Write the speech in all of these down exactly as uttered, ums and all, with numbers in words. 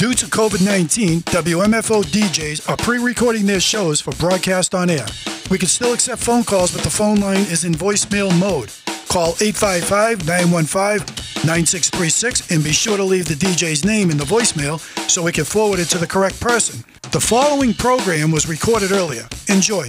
Due to COVID nineteen, W M F O D Js are pre-recording their shows for broadcast on air. We can still accept phone calls, but the phone line is in voicemail mode. Call eight five five, nine one five, nine six three six and be sure to leave the D J's name in the voicemail so we can forward it to the correct person. The following program was recorded earlier. Enjoy.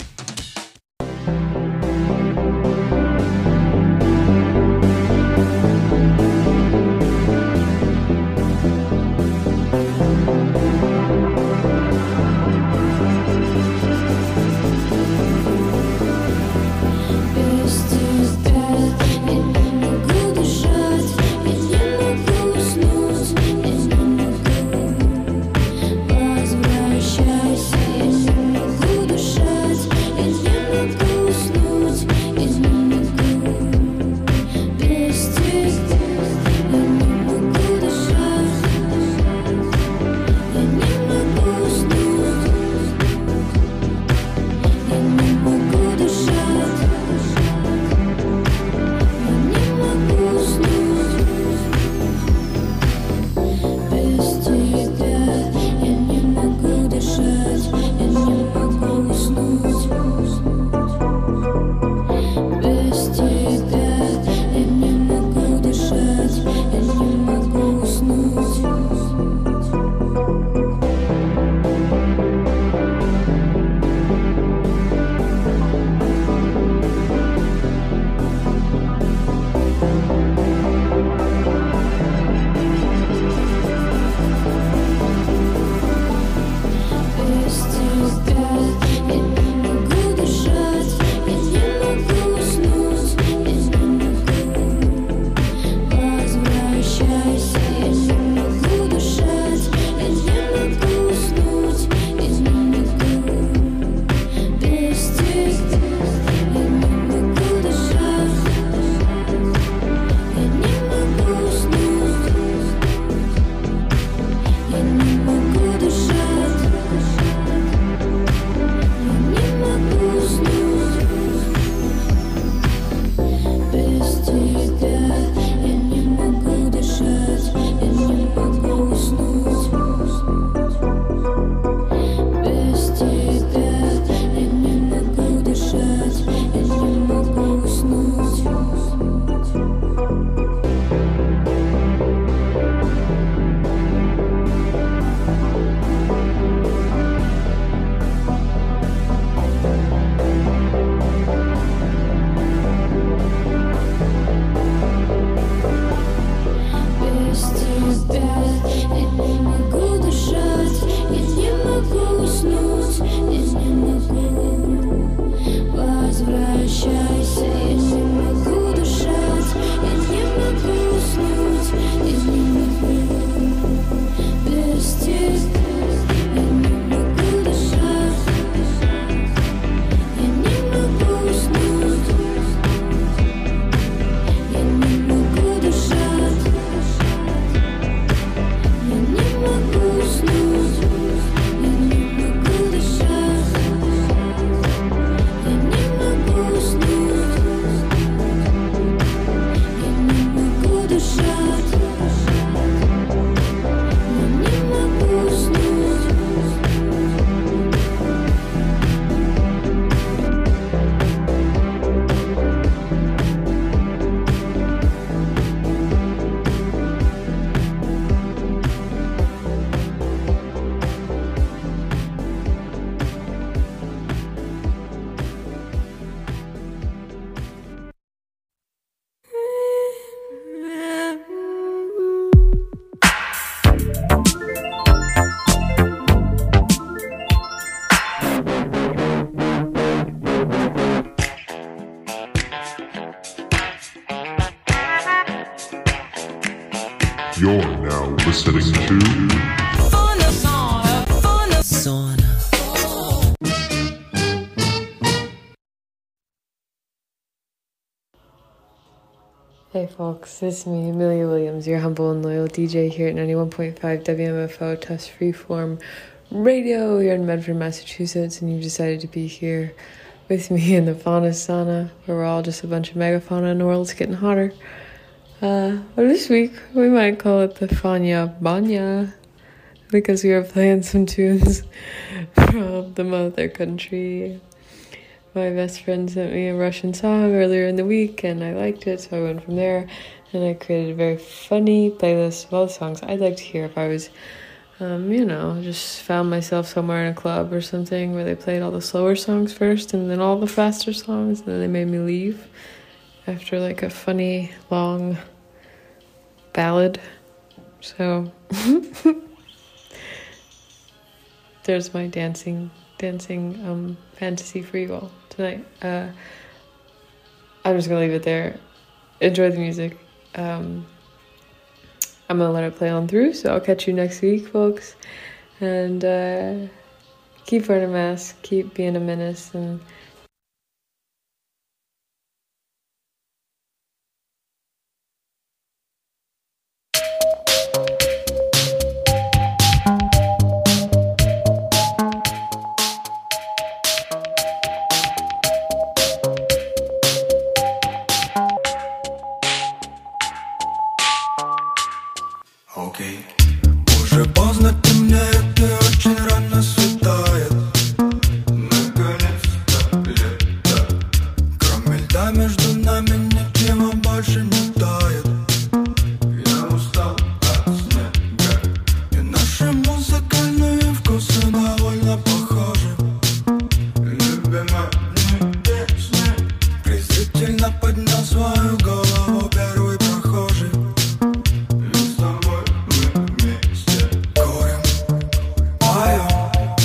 You're now listening to Sauna. Hey folks, it's me, Amelia Williams, your humble and loyal D J here at ninety-one point five W M F O Test Freeform Radio here in Medford, Massachusetts, and you've decided to be here with me in the fauna sauna, where we're all just a bunch of megafauna and the world's getting hotter. Uh, well, this week, we might call it the Fanya Banya. because we were playing some tunes from the mother country. My best friend sent me a Russian song earlier in the week, and I liked it, so I went from there, and I created a very funny playlist of all the songs I'd like to hear if I was, um, you know, just found myself somewhere in a club or something where they played all the slower songs first and then all the faster songs, and then they made me leave after like a funny, long ballad. So there's my dancing dancing um fantasy for you all tonight. uh I'm just gonna leave it there. Enjoy the music. um I'm gonna let it play on through, so I'll catch you next week, folks, and uh keep wearing a mask, keep being a menace, and окей. Уже поздно темнеет и очень рано светает. Наконец-то лето. Кроме льда между нами ничего больше не тает. Я устал от снега, и наши музыкальные вкусы довольно похожи. Любимая песня. Презрительно поднял свою голову первый прохожий. Ведь с тобой мы вместе курим, поем.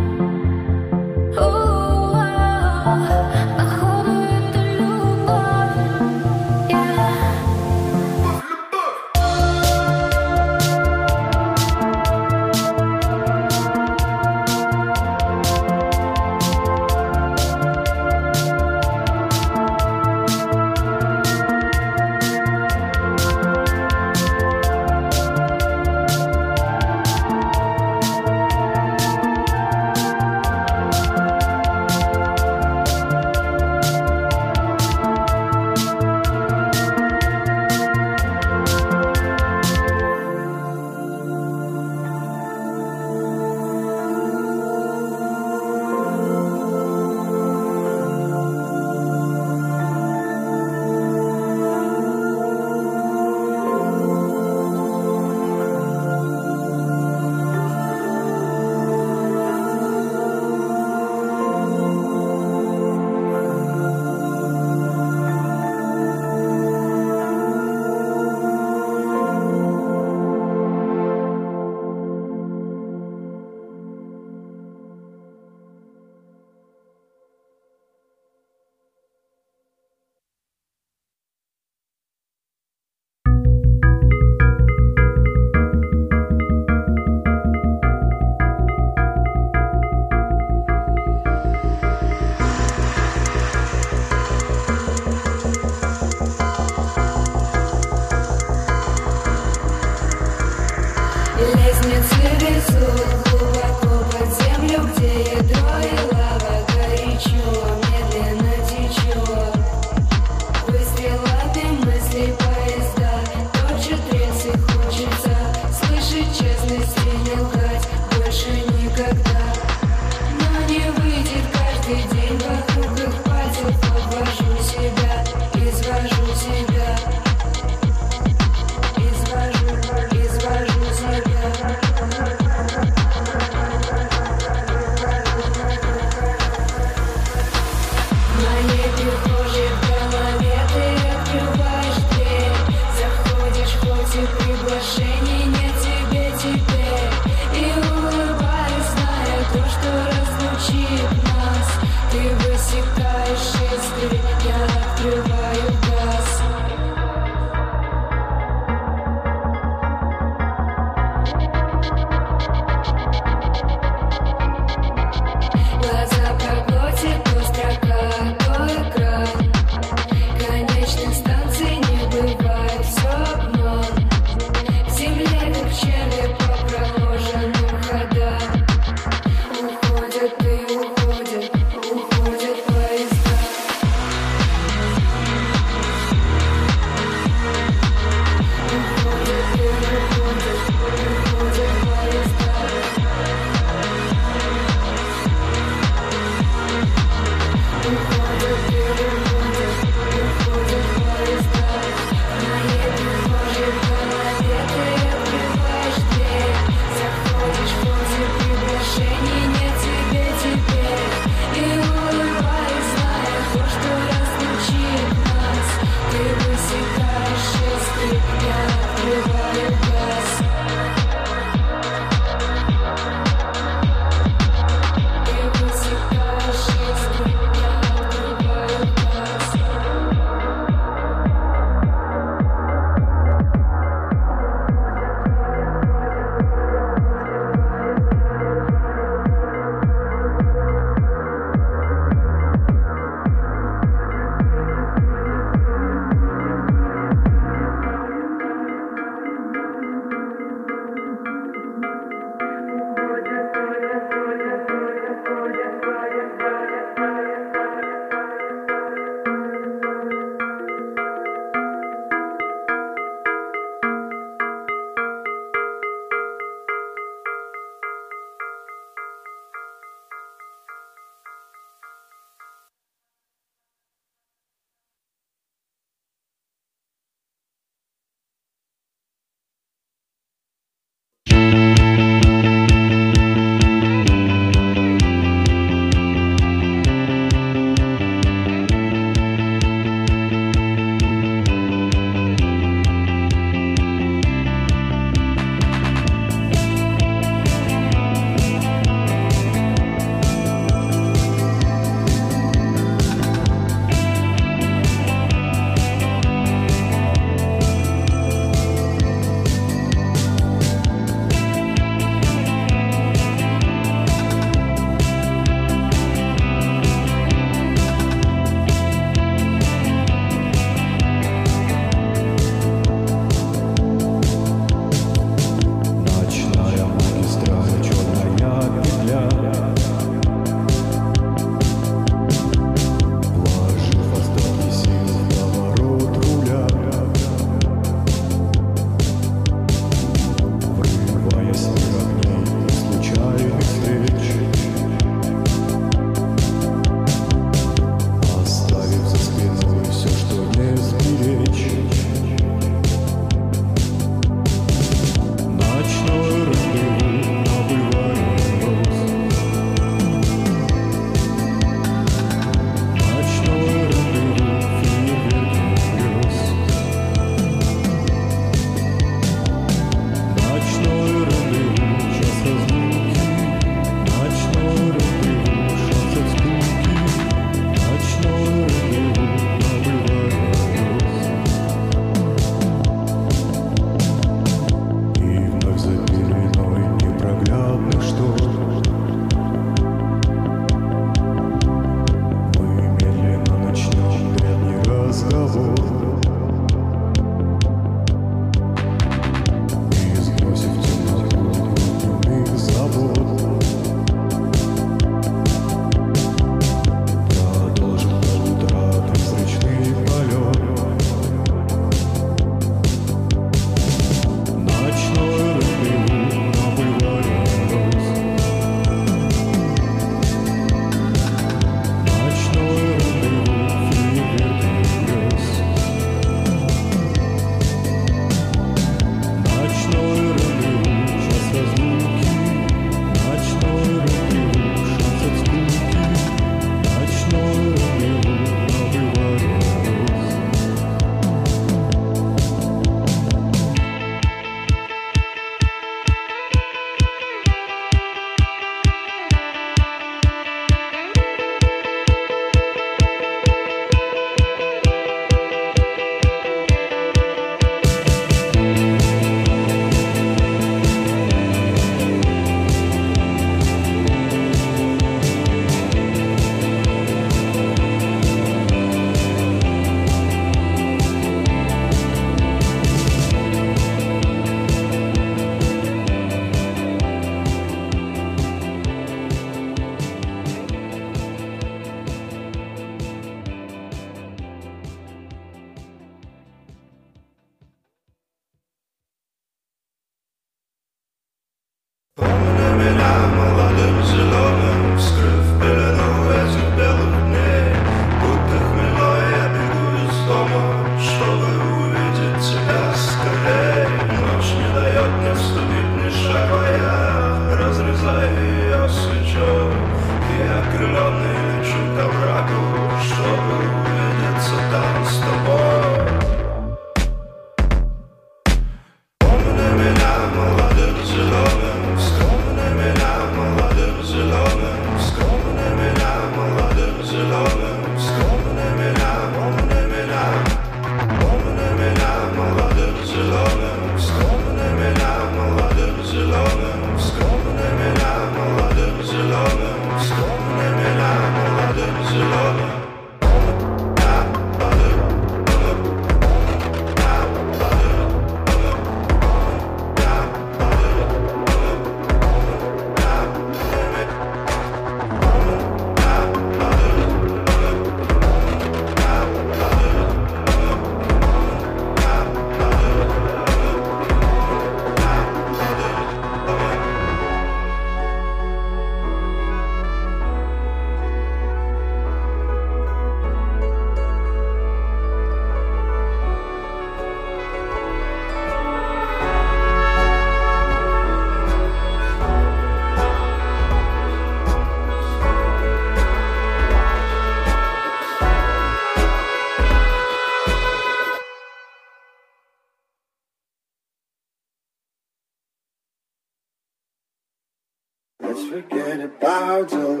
Forget about all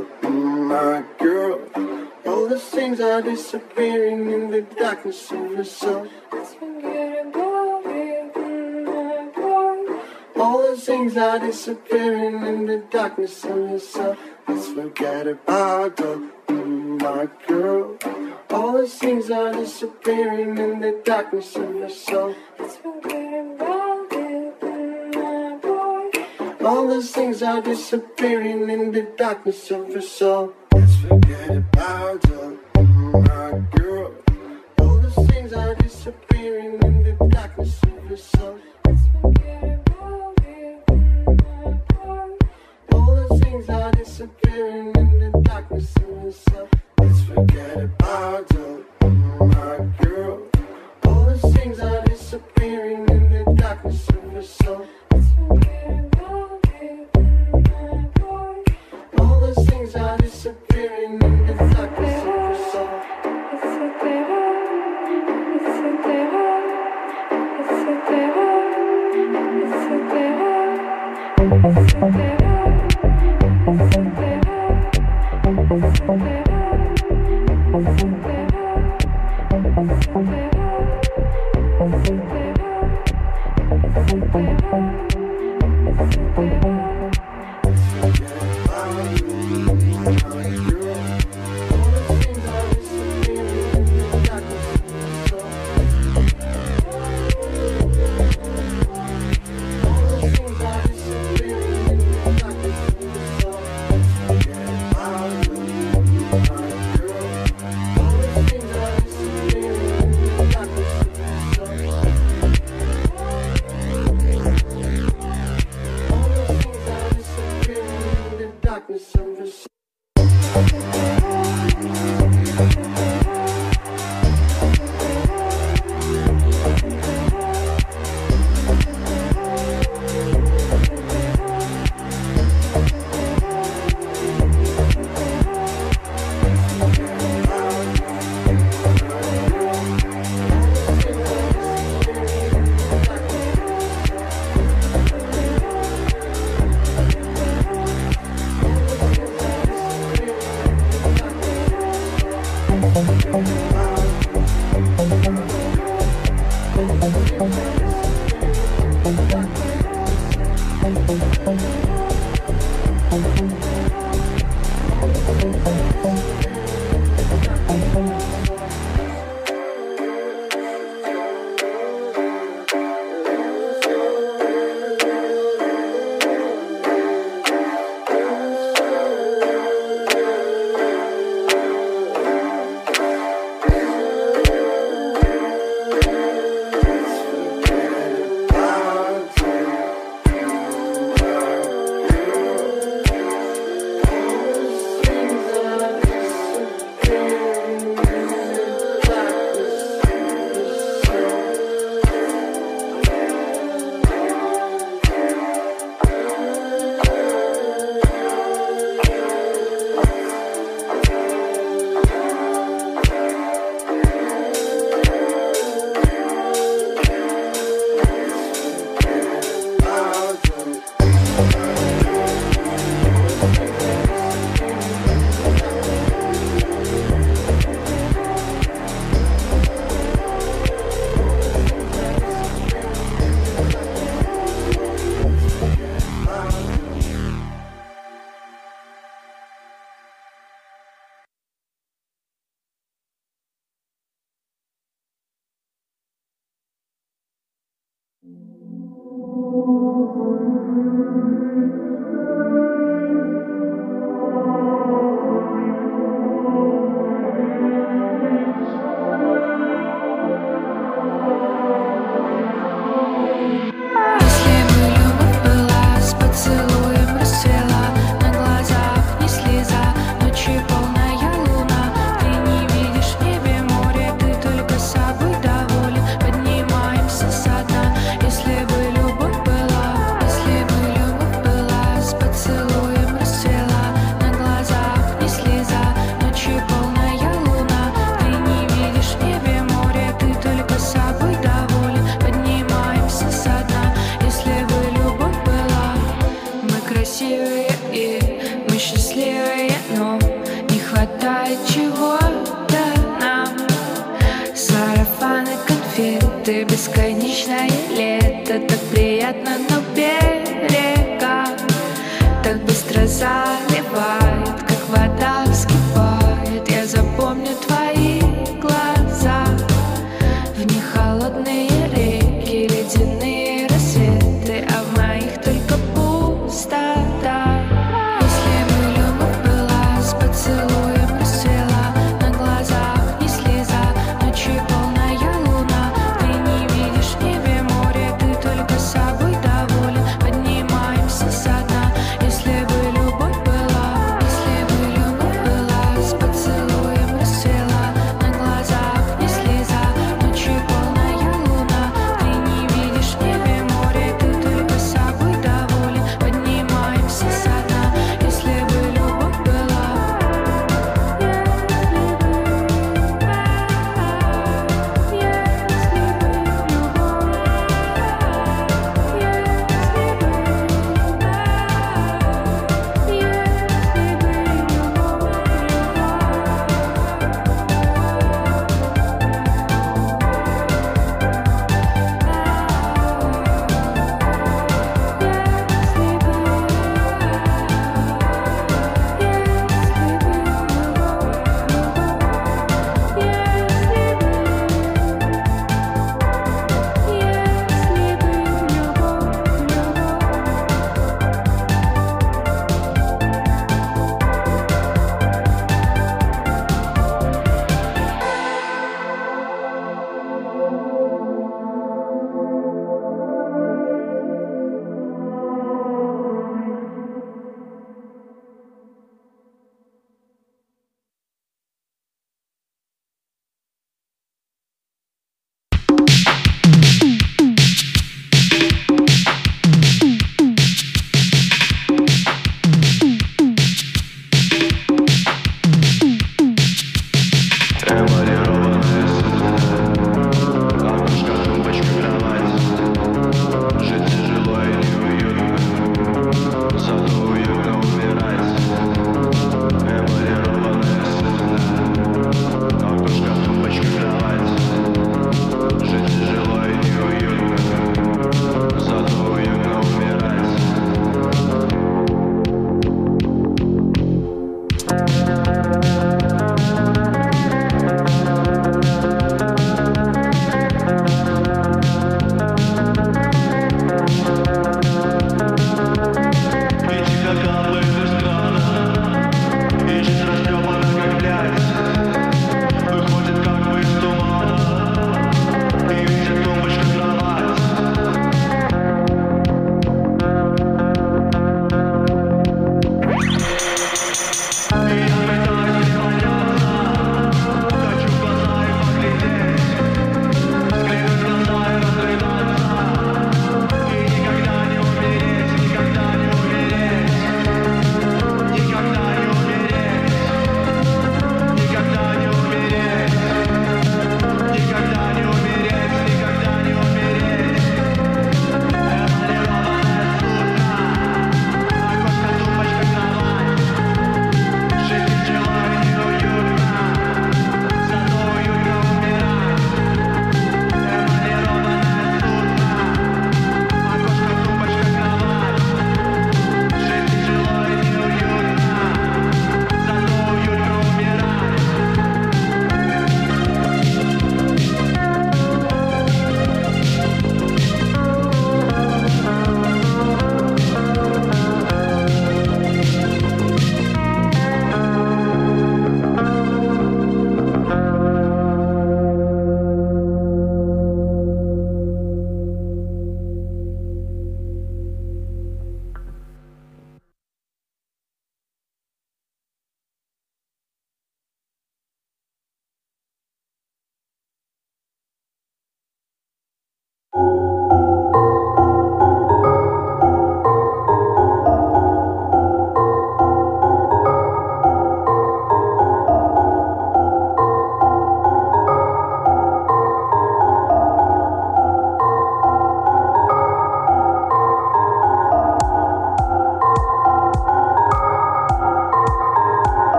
my girl. All the things are disappearing in the darkness of your soul. Let's forget about it, my boy. All the things are disappearing in the darkness of your soul. Let's forget about all my girl. All the things are disappearing in the darkness of your soul. Let's forget about it, my boy. All those things are disappearing in the darkness of your soul. Let's forget about all my girl. All those things are disappearing in the darkness of your soul. Let's forget about it, my boy. All those things are disappearing in the darkness of your soul. Let's forget about all my girl. All those things are disappearing in the darkness of your soul. Let's forget about it, my boy. All those things are disappearing in the darkness of your soul. Бесконечное лето, так приятно на берегах, так быстро заливает, как вода вскипает. Я запомню твои глаза, в них холодные реки, ледяные рассветы, а в моих только пустота. Если бы любовь была, с поцелуем расцвела, на глазах не слеза, ночью полная луна. Собой доволен, поднимаемся со дна. Если бы любовь была, если бы любовь была, с поцелуем расцвела.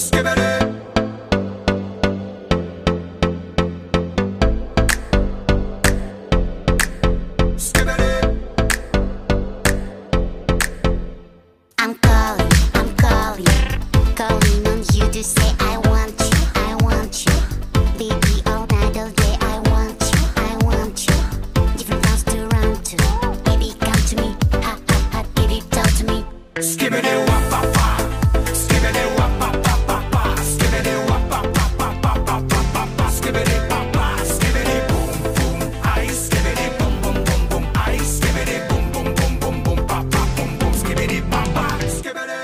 I'm calling, I'm calling, calling on you to say I want you, I want you. Baby, all night, all day, I want you, I want you. Different rounds to run to. Baby, come to me, ha ha ha, give it all to me. Skibbity wap pa pa, skibbity wap pa pa pa pa, skibbity wap pa pa pa pa pa pa pa, skibbity pa pa, skibbity boom boom, ice, skibbity boom boom boom boom, ice, skibbity boom boom boom boom boom, pa pa boom boom, skibbity pa pa, skibbity.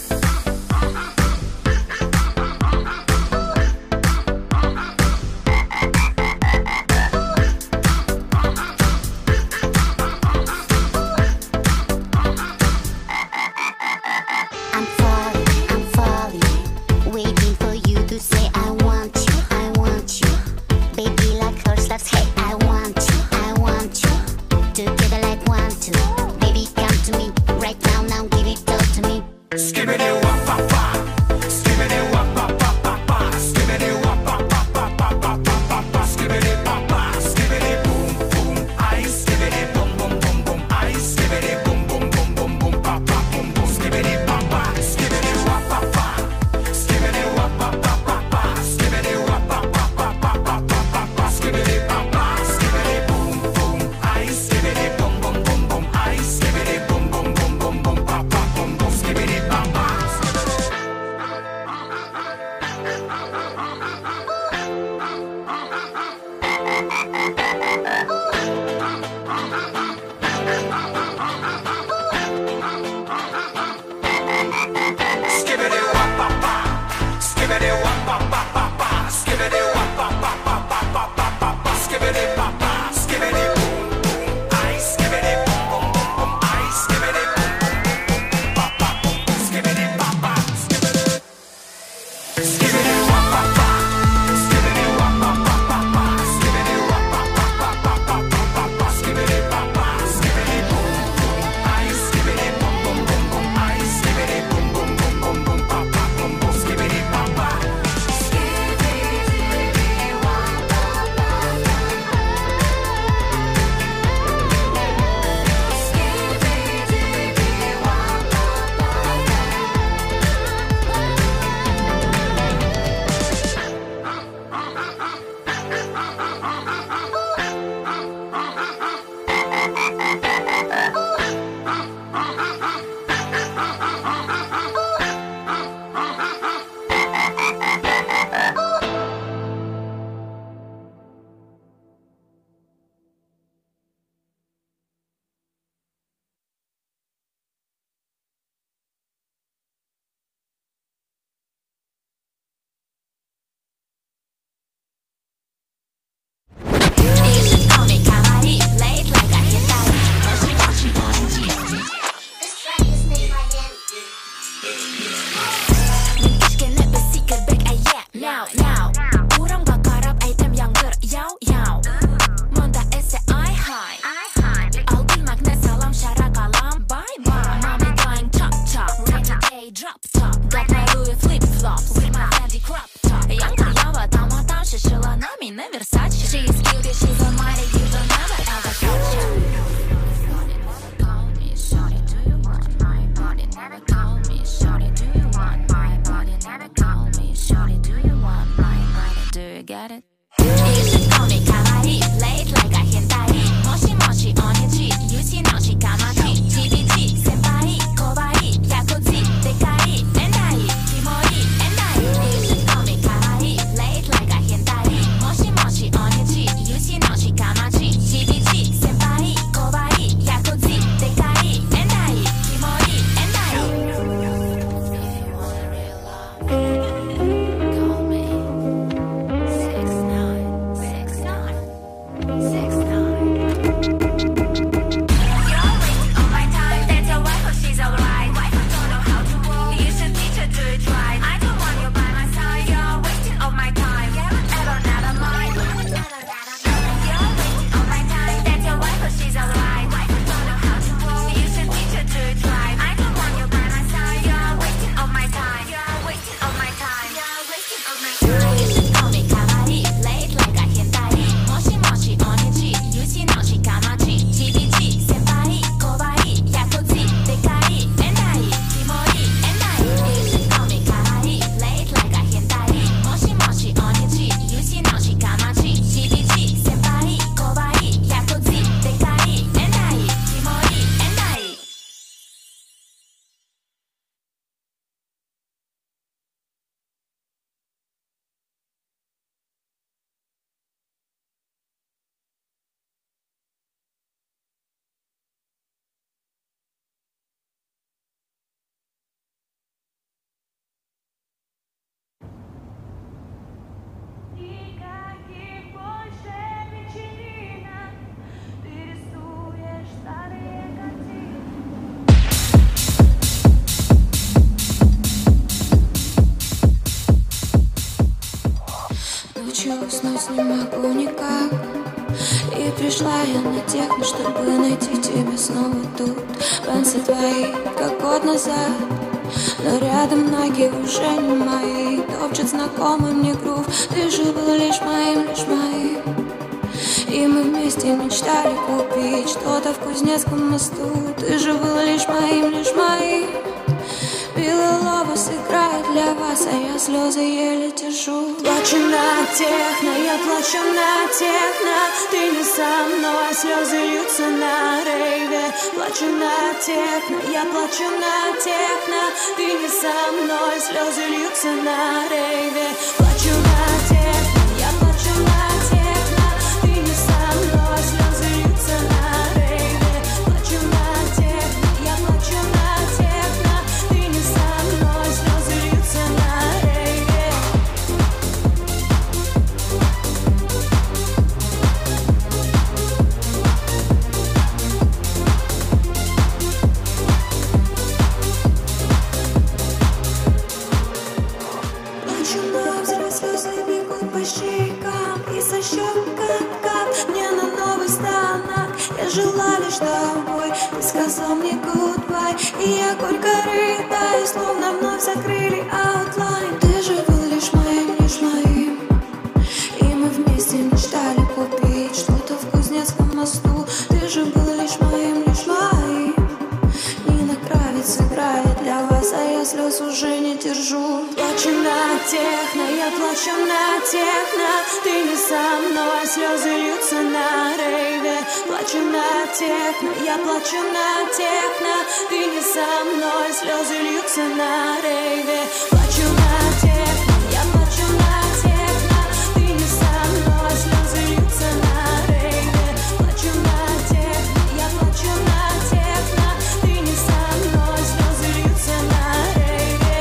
I'm falling, I'm falling, waiting for you to say I want you, I want you. Baby, like horse loves hay, I want you, I want you. Together like one, two. Baby, come to me, right now, now give it all to me. Skibbity wap pa pa, skibbity wap pa pa pa pa, skibbity wap pa pa pa pa pa pa pa, skibbity pa pa, skibbity boom boom, ice, skibbity boom boom boom boom, ice, skibbity boom boom boom boom boom, pa pa boom boom, skibbity pa pa, skibbity wap pa pa, skibbity wap pa pa pa pa, skibbity wap pa pa pa pa pa pa pa, skibbity pa pa, skibbity boom boom, ice, skibbity boom boom boom boom, ice, skibbity boom boom boom boom boom, pa pa boom boom, skibbity pa pa. Skibbity wap pa pa, skibbity wap pa pa pa pa, skibbity wap pa pa pa pa pa pa pa pa, skibbity pa pa, skibbity boom boom, ice, skibbity boom boom boom boom, ice, skibbity boom boom boom boom boom, pa pa boom boom, skibbity pa pa, skibbity. Skibbity wap pa pa, skibbity wap pa pa pa pa, skibbity wap pa pa pa pa pa pa pa, skibbity pa pa, skibbity boom boom, ice, skibbity boom boom boom boom, ice, skibbity boom boom boom boom boom, pa pa boom boom, skibbity pa pa. Call me six nine. назад. Но рядом ноги уже не мои, топчет знакомый мне грув. Ты же был лишь моим, лишь моим. И мы вместе мечтали купить что-то в Кузнецком мосту. Ты же был лишь моим, лишь моим. Белый лобос играет для вас, а я слезы еле держу. Плачу на техно, я плачу на техно. Ты не со мной, слезы льются на рейве. Плачу на техно, я плачу на техно. Ты не со мной, слезы льются на рейве. Плачу на техно, я плачу на техно. Ты не со мной, слезы льются на рейве. Плачу на техно, я плачу на техно. Ты не со мной, слезы льются на рейве. Плачу на взрыв, слезы бегут по щекам. И со щек кап-кап мне на новый станок. Я жила лишь тобой, ты сказал мне goodbye. И я горько рыдаю, словно вновь закрыли аутлайн. Ты же был лишь моим, лишь моим. И мы вместе мечтали купить что-то в Кузнецком мосту. Ты же был лишь моим, лишь моим. Нина Кравец играет для вас, а я слез уже не держу. Плачу на техно, я плачу на техно. Ты не со мной, слезы льются на рейве. Плачу на техно, я плачу на техно. Ты не со мной, слезы льются на рейве. Плачу на техно, я плачу на техно. Ты не со мной, слезы льются на рейве. Плачу на техно, я плачу на техно. Ты не со мной, слезы льются на рейве.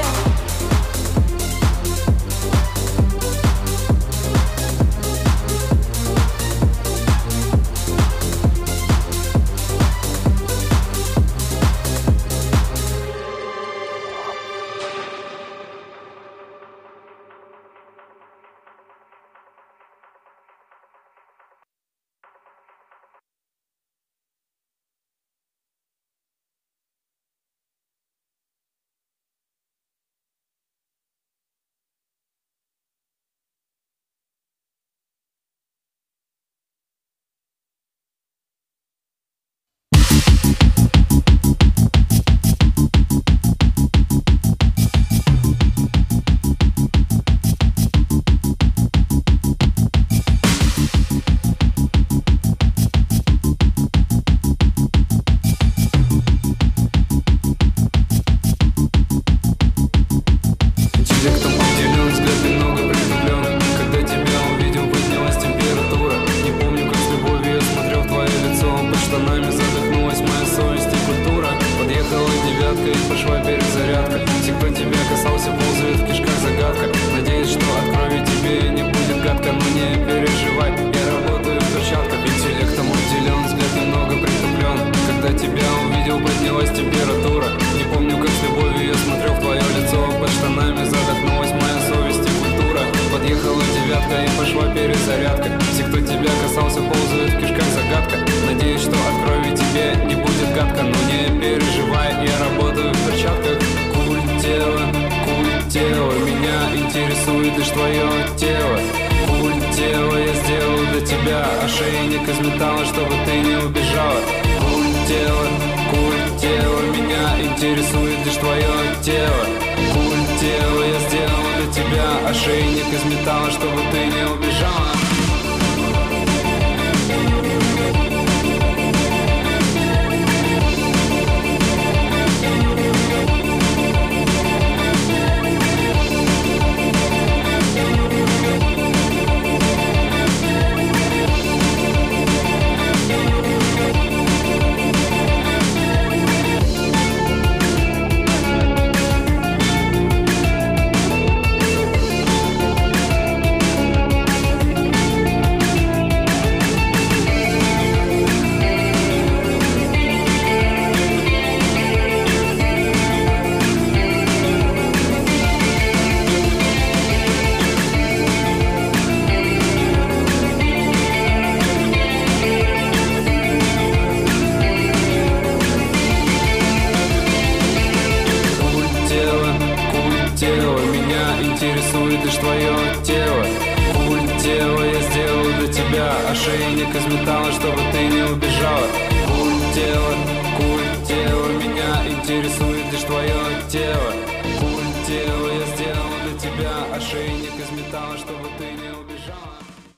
интересует лишь твое тело. Пульт тела я сделал для тебя, ошейник из металла, чтобы ты не убежала. Пульт тела, культ тела, меня интересует лишь твое тело. Пульт тела я сделал для тебя, ошейник из металла, чтобы ты не убежала.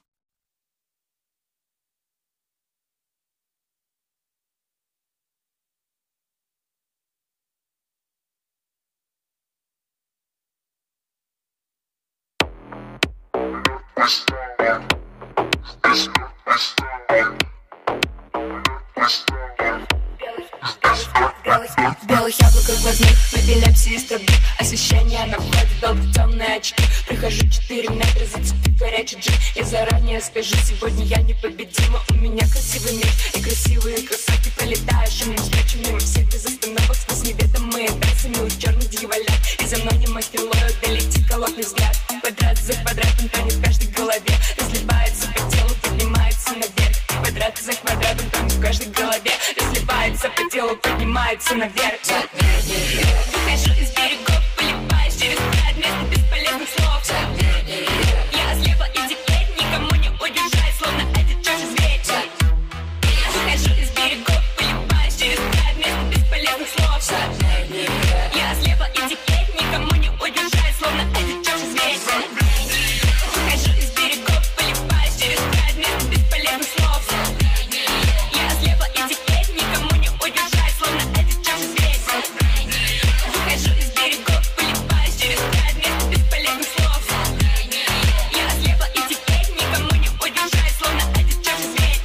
В белых яблоках глазных, в эпилепсии стробит освещение на входе, долбит темные очки. Прихожу четыре метра, зацепив горячий джин. Я заранее скажу, сегодня я непобедима. У меня красивый мир и красивые красотки. Пролетаю шумным встречу мимо всех без остановок. Сквозь неведомые трассы мил черных дьяволят. И за мной не мастерлою долетит холодный взгляд. Квадрат за квадратом тонет в каждой голове. Разливается по телу, поднимается наверх. Квадрат за квадратом тонет в каждой голове. Разливается по телу, поднимается наверх. Выхожу из берегов, полипаюсь через край вместо бесполезных слов. Я слепла и теперь никому не удержать, словно один чужой зверь. Выхожу из берегов, полипаюсь через край вместо бесполезных слов. Я слепла и теперь никому не удержать, словно один чужой зверь. Выхожу из берегов, полипаюсь через край вместо бесполезных слов. Я слепла и теперь никому не удержать, словно один чужой зверь. Выхожу из берегов, полипаюсь через край вместо бесполезных слов. Я слепла и теперь никому не удержать, словно один чужой зверь.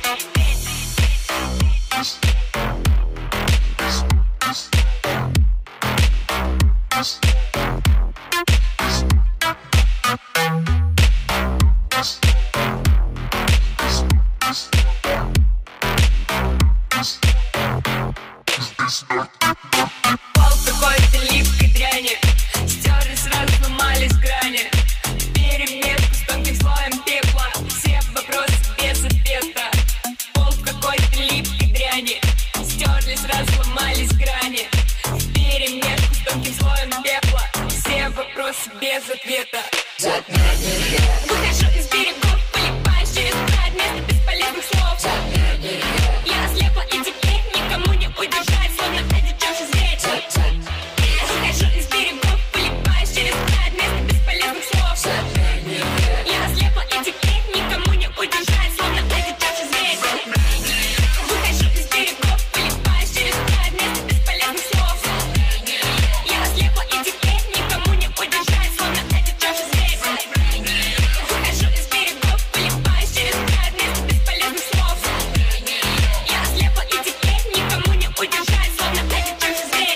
Пол какой-то липкой дряни, стерли сразу, сломались грани. Перемешку с тонким слоем пепла, все вопросы без ответа. Пол в какой-то липкой дряни, стерли сразу, сломались грани. Перемешку с тонким слоем пепла, все вопросы без ответа. Выхожу из берегов, полипаюсь через край вместо бесполезных слов. Я слепла и теперь никому не удержать, словно один чужой зверь. Выхожу из берегов, полипаюсь через край вместо бесполезных слов. Я слепла и теперь никому не удержать, словно один чужой зверь. Выхожу из берегов, полипаюсь через край вместо бесполезных слов. Я слепла и теперь никому не удержать, словно один чужой зверь. Выхожу из берегов, полипаюсь через край вместо бесполезных слов. Я слепла и теперь никому не удержать, словно один чужой зверь.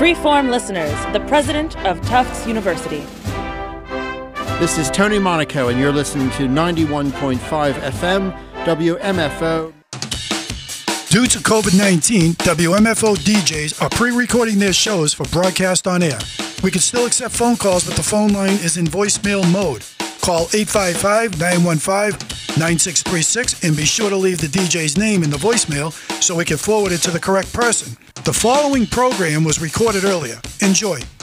Freeform listeners, the president of Tufts University. This is Tony Monaco, and you're listening to ninety-one point five F M, W M F O. Due to COVID nineteen, W M F O D Js are pre-recording their shows for broadcast on air. We can still accept phone calls, but the phone line is in voicemail mode. Call eight five five, nine one five, nine six three six and be sure to leave the D J's name in the voicemail so we can forward it to the correct person. The following program was recorded earlier. Enjoy.